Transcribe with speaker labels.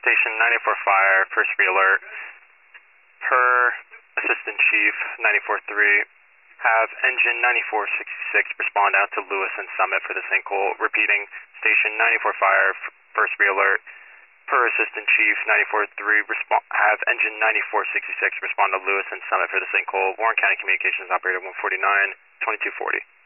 Speaker 1: Station 94 Fire, first re-alert. Per Assistant Chief 94-3, have engine 9466 respond out to Lewis and Summit for the sinkhole. Repeating, Station 94 Fire, first re-alert. Per Assistant Chief 94-3, have engine 9466 respond to Lewis and Summit for the sinkhole. Warren County Communications Operator 149, 2240.